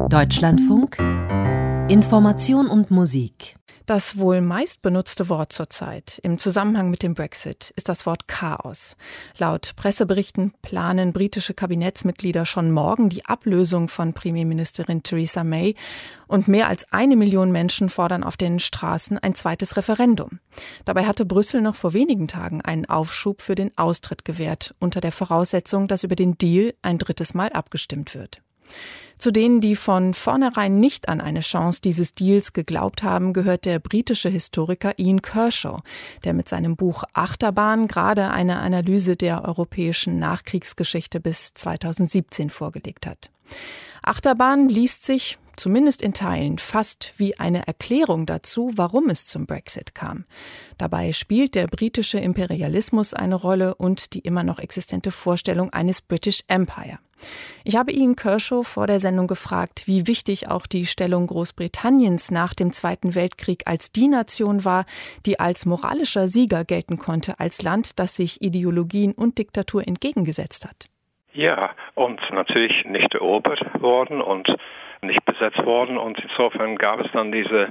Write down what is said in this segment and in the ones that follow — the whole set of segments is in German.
Deutschlandfunk Information und Musik. Das wohl meistbenutzte Wort zurzeit im Zusammenhang mit dem Brexit ist das Wort Chaos. Laut Presseberichten planen britische Kabinettsmitglieder schon morgen die Ablösung von Premierministerin Theresa May und mehr als 1 Million Menschen fordern auf den Straßen ein zweites Referendum. Dabei hatte Brüssel noch vor wenigen Tagen einen Aufschub für den Austritt gewährt, unter der Voraussetzung, dass über den Deal ein drittes Mal abgestimmt wird. Zu denen, die von vornherein nicht an eine Chance dieses Deals geglaubt haben, gehört der britische Historiker Ian Kershaw, der mit seinem Buch Achterbahn gerade eine Analyse der europäischen Nachkriegsgeschichte bis 2017 vorgelegt hat. Achterbahn liest sich, zumindest in Teilen, fast wie eine Erklärung dazu, warum es zum Brexit kam. Dabei spielt der britische Imperialismus eine Rolle und die immer noch existente Vorstellung eines British Empire. Ich habe Ian Kershaw vor der Sendung gefragt, wie wichtig auch die Stellung Großbritanniens nach dem Zweiten Weltkrieg als die Nation war, die als moralischer Sieger gelten konnte, als Land, das sich Ideologien und Diktatur entgegengesetzt hat. Ja, und natürlich nicht erobert worden und nicht besetzt worden. Und insofern gab es dann diese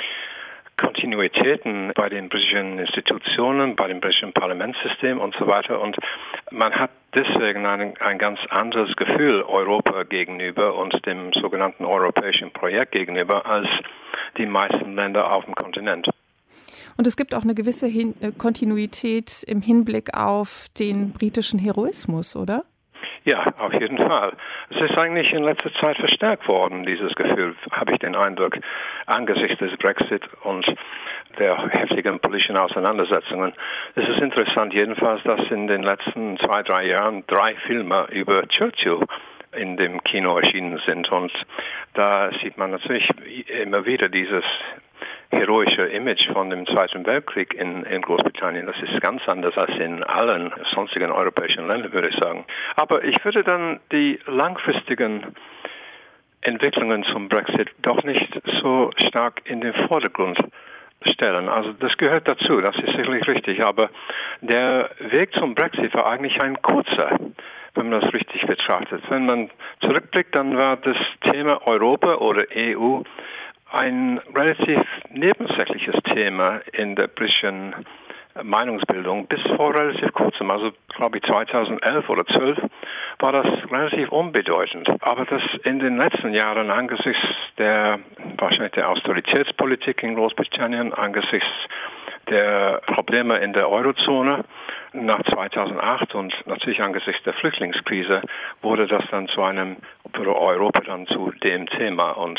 Kontinuitäten bei den britischen Institutionen, bei dem britischen Parlamentssystem und so weiter. Und man hat deswegen ein ganz anderes Gefühl Europa gegenüber und dem sogenannten europäischen Projekt gegenüber als die meisten Länder auf dem Kontinent. Und es gibt auch eine gewisse Kontinuität im Hinblick auf den britischen Heroismus, oder? Ja, auf jeden Fall. Es ist eigentlich in letzter Zeit verstärkt worden, dieses Gefühl, habe ich den Eindruck, angesichts des Brexit und der heftigen politischen Auseinandersetzungen. Es ist interessant jedenfalls, dass in den letzten 2-3 Jahren 3 Filme über Churchill in dem Kino erschienen sind. Und da sieht man natürlich immer wieder dieses heroische Image von dem Zweiten Weltkrieg in Großbritannien. Das ist ganz anders als in allen sonstigen europäischen Ländern, würde ich sagen. Aber ich würde dann die langfristigen Entwicklungen zum Brexit doch nicht so stark in den Vordergrund stellen. Also das gehört dazu, das ist sicherlich richtig. Aber der Weg zum Brexit war eigentlich ein kurzer, wenn man das richtig betrachtet. Wenn man zurückblickt, dann war das Thema Europa oder EU ein relativ nebensächliches Thema in der britischen Meinungsbildung bis vor relativ kurzem, also glaube ich 2011 oder 2012, war das relativ unbedeutend. Aber das in den letzten Jahren angesichts wahrscheinlich der Austeritätspolitik in Großbritannien, angesichts der Probleme in der Eurozone nach 2008 und natürlich angesichts der Flüchtlingskrise wurde das dann wurde Europa dann zu dem Thema und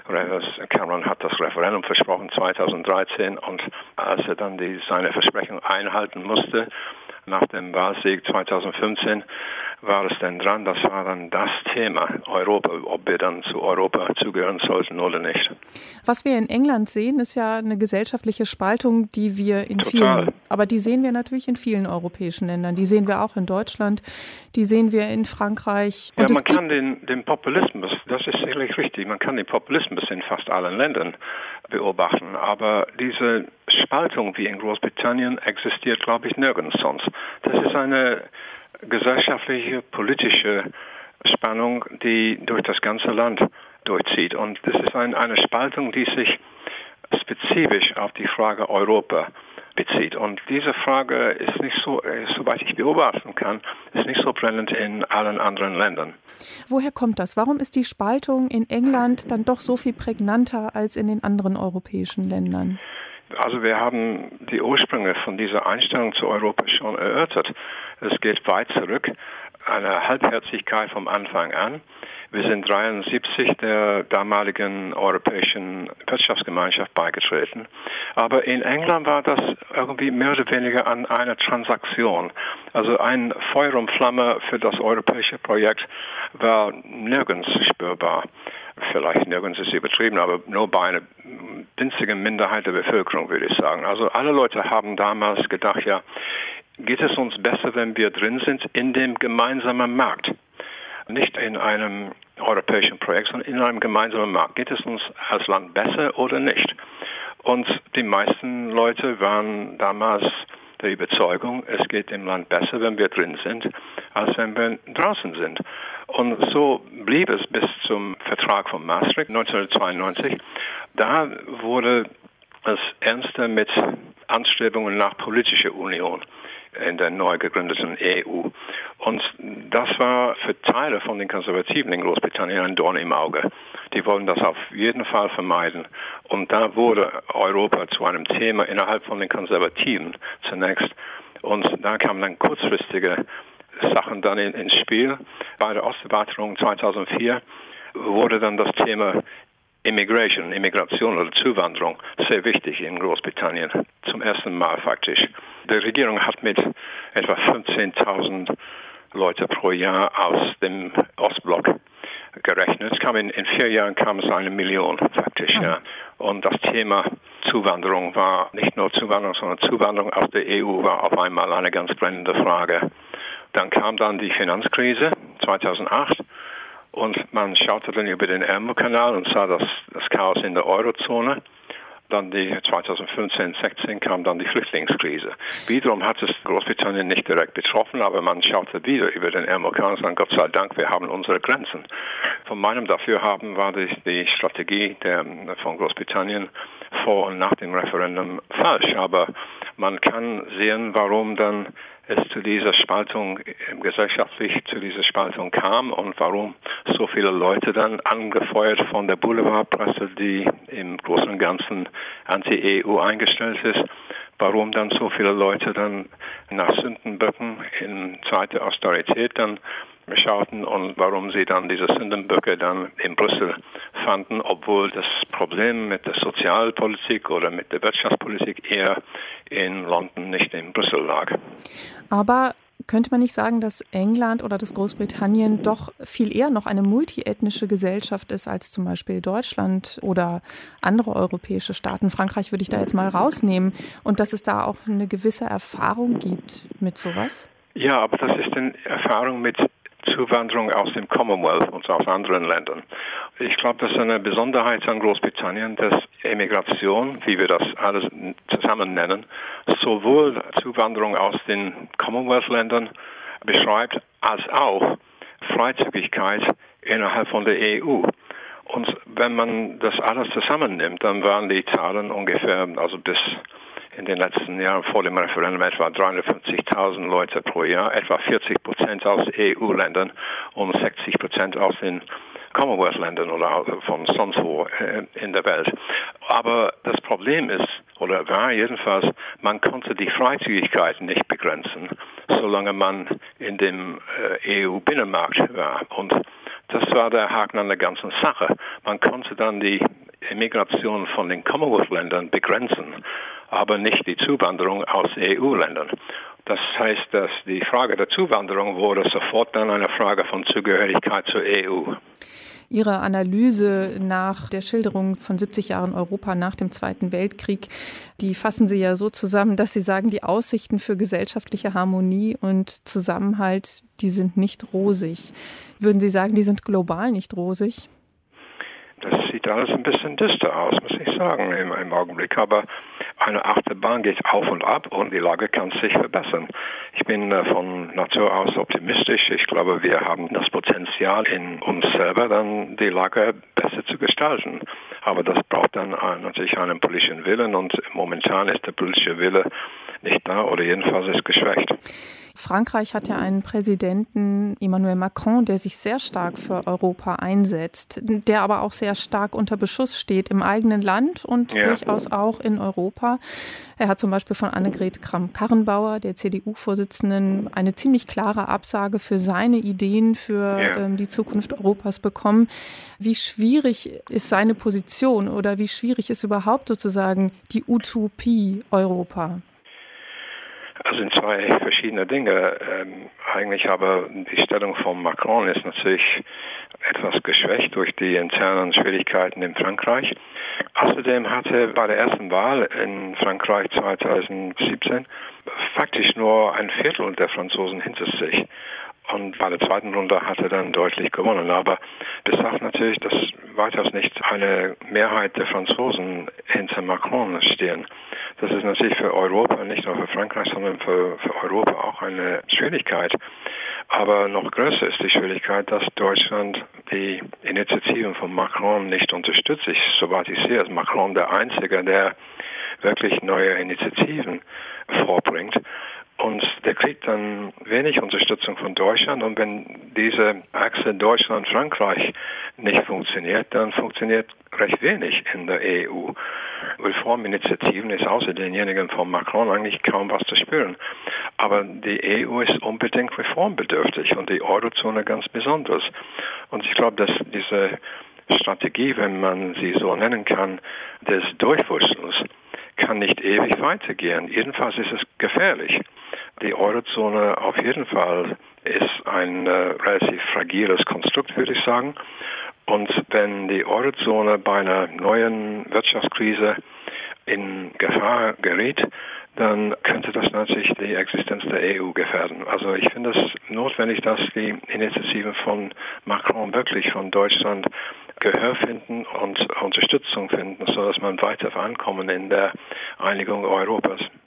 Cameron hat das Referendum versprochen 2013 und als er dann seine Versprechung einhalten musste, nach dem Wahlsieg 2015, war es dann dran, das war dann das Thema Europa, ob wir dann zu Europa zugehören sollten oder nicht. Was wir in England sehen, ist ja eine gesellschaftliche Spaltung, die wir aber die sehen wir natürlich in vielen europäischen Ländern. Die sehen wir auch in Deutschland, die sehen wir in Frankreich. Und man kann den Populismus, das ist sicherlich richtig, man kann den Populismus in fast allen Ländern beobachten, aber diese Spaltung wie in Großbritannien existiert, glaube ich, nirgends sonst. Das ist eine gesellschaftliche, politische Spannung, die durch das ganze Land durchzieht. Und das ist eine Spaltung, die sich spezifisch auf die Frage Europa bezieht. Und diese Frage ist nicht so, soweit ich beobachten kann, ist nicht so brennend in allen anderen Ländern. Woher kommt das? Warum ist die Spaltung in England dann doch so viel prägnanter als in den anderen europäischen Ländern? Also wir haben die Ursprünge von dieser Einstellung zu Europa schon erörtert. Es geht weit zurück, eine Halbherzigkeit vom Anfang an. Wir sind 1973 der damaligen Europäischen Wirtschaftsgemeinschaft beigetreten. Aber in England war das irgendwie mehr oder weniger an einer Transaktion. Also ein Feuer und Flamme für das europäische Projekt war nirgends spürbar. Vielleicht nirgends ist übertrieben, aber nur bei einer winzigen Minderheit der Bevölkerung, würde ich sagen. Also alle Leute haben damals gedacht, ja, geht es uns besser, wenn wir drin sind in dem gemeinsamen Markt? Nicht in einem europäischen Projekt, sondern in einem gemeinsamen Markt. Geht es uns als Land besser oder nicht? Und die meisten Leute waren damals der Überzeugung, es geht dem Land besser, wenn wir drin sind, als wenn wir draußen sind. Und so blieb es bis zum Vertrag von Maastricht 1992. Da wurde es ernster mit Anstrebungen nach politischer Union in der neu gegründeten EU. Und das war für Teile von den Konservativen in Großbritannien ein Dorn im Auge. Die wollten das auf jeden Fall vermeiden. Und da wurde Europa zu einem Thema innerhalb von den Konservativen zunächst. Und da kamen dann kurzfristige Sachen dann ins Spiel. Bei der Osterweiterung 2004 wurde dann das Thema Immigration oder Zuwanderung sehr wichtig in Großbritannien. Zum ersten Mal faktisch. Die Regierung hat mit etwa 15.000 Leute pro Jahr aus dem Ostblock gerechnet. In 4 Jahren kam es 1 Million faktisch. Ja. Und das Thema Zuwanderung war nicht nur Zuwanderung, sondern Zuwanderung aus der EU war auf einmal eine ganz brennende Frage. Dann kam dann die Finanzkrise 2008 und man schaute dann über den Ärmelkanal und sah das Chaos in der Eurozone. Dann 2015-16 kam dann die Flüchtlingskrise. Wiederum hat es Großbritannien nicht direkt betroffen, aber man schaute wieder über den Ärmelkanal und sagte, Gott sei Dank, wir haben unsere Grenzen. Von meinem Dafürhaben war die Strategie von Großbritannien vor und nach dem Referendum falsch. Aber man kann sehen, warum dann es zu dieser Spaltung, gesellschaftlich zu dieser Spaltung kam und warum so viele Leute dann angefeuert von der Boulevardpresse, die im Großen und Ganzen anti-EU eingestellt ist, warum dann so viele Leute dann nach Sündenböcken in Zeit der Austerität dann schauten und warum sie dann diese Sündenböcke dann in Brüssel fanden, obwohl das Problem mit der Sozialpolitik oder mit der Wirtschaftspolitik eher in London, nicht in Brüssel lag. Aber könnte man nicht sagen, dass England oder dass Großbritannien doch viel eher noch eine multiethnische Gesellschaft ist als zum Beispiel Deutschland oder andere europäische Staaten? Frankreich würde ich da jetzt mal rausnehmen. Und dass es da auch eine gewisse Erfahrung gibt mit sowas? Ja, aber das ist eine Erfahrung mit Zuwanderung aus dem Commonwealth und aus anderen Ländern. Ich glaube, das ist eine Besonderheit an Großbritannien, dass Emigration, wie wir das alles zusammen nennen, sowohl Zuwanderung aus den Commonwealth-Ländern beschreibt, als auch Freizügigkeit innerhalb von der EU. Und wenn man das alles zusammennimmt, dann waren die Zahlen ungefähr, also bis in den letzten Jahren vor dem Referendum etwa 350.000 Leute pro Jahr, etwa 40% aus EU-Ländern und 60% aus den Commonwealth-Ländern oder von sonst wo in der Welt. Aber das Problem ist, oder war jedenfalls, man konnte die Freizügigkeit nicht begrenzen, solange man in dem EU-Binnenmarkt war. Und das war der Haken an der ganzen Sache. Man konnte dann die Immigration von den Commonwealth-Ländern begrenzen, aber nicht die Zuwanderung aus EU-Ländern. Das heißt, dass die Frage der Zuwanderung wurde sofort dann eine Frage von Zugehörigkeit zur EU. Ihre Analyse nach der Schilderung von 70 Jahren Europa nach dem Zweiten Weltkrieg, die fassen Sie ja so zusammen, dass Sie sagen, die Aussichten für gesellschaftliche Harmonie und Zusammenhalt, die sind nicht rosig. Würden Sie sagen, die sind global nicht rosig? Das sieht alles ein bisschen düster aus, muss ich sagen, im Augenblick. Aber eine Achterbahn geht auf und ab und die Lage kann sich verbessern. Ich bin von Natur aus optimistisch. Ich glaube, wir haben das Potenzial in uns selber, dann die Lage besser zu gestalten. Aber das braucht dann natürlich einen politischen Willen und momentan ist der politische Wille nicht da oder jedenfalls ist geschwächt. Frankreich hat ja einen Präsidenten, Emmanuel Macron, der sich sehr stark für Europa einsetzt, der aber auch sehr stark unter Beschuss steht im eigenen Land und durchaus auch in Europa. Er hat zum Beispiel von Annegret Kramp-Karrenbauer, der CDU-Vorsitzenden, eine ziemlich klare Absage für seine Ideen für die Zukunft Europas bekommen. Wie schwierig ist seine Position oder wie schwierig ist überhaupt sozusagen die Utopie Europa? Also sind zwei verschiedene Dinge. Eigentlich aber die Stellung von Macron ist natürlich etwas geschwächt durch die internen Schwierigkeiten in Frankreich. Außerdem hatte bei der ersten Wahl in Frankreich 2017 faktisch nur ein Viertel der Franzosen hinter sich. Und bei der zweiten Runde hat er dann deutlich gewonnen. Aber das sagt natürlich, dass weitaus nicht eine Mehrheit der Franzosen hinter Macron stehen. Das ist natürlich für Europa, nicht nur für Frankreich, sondern für Europa auch eine Schwierigkeit. Aber noch größer ist die Schwierigkeit, dass Deutschland die Initiativen von Macron nicht unterstützt. Soweit ich sehe, ist Macron der Einzige, der wirklich neue Initiativen vorbringt. Und der kriegt dann wenig Unterstützung von Deutschland. Und wenn diese Achse Deutschland-Frankreich nicht funktioniert, dann funktioniert recht wenig in der EU. Reforminitiativen ist außer denjenigen von Macron eigentlich kaum was zu spüren. Aber die EU ist unbedingt reformbedürftig und die Eurozone ganz besonders. Und ich glaube, dass diese Strategie, wenn man sie so nennen kann, des Durchwurschtelns, kann nicht ewig weitergehen. Jedenfalls ist es gefährlich. Die Eurozone auf jeden Fall ist ein relativ fragiles Konstrukt, würde ich sagen. Und wenn die Eurozone bei einer neuen Wirtschaftskrise in Gefahr gerät, dann könnte das natürlich die Existenz der EU gefährden. Also ich finde es notwendig, dass die Initiativen von Macron wirklich von Deutschland Gehör finden und Unterstützung finden, sodass man weiter vorankommen in der Einigung Europas.